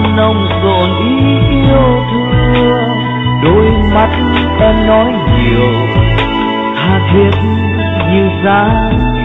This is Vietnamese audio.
nồng rộn ý yêu thương. Đôi mắt em nói nhiều tha thiết như giá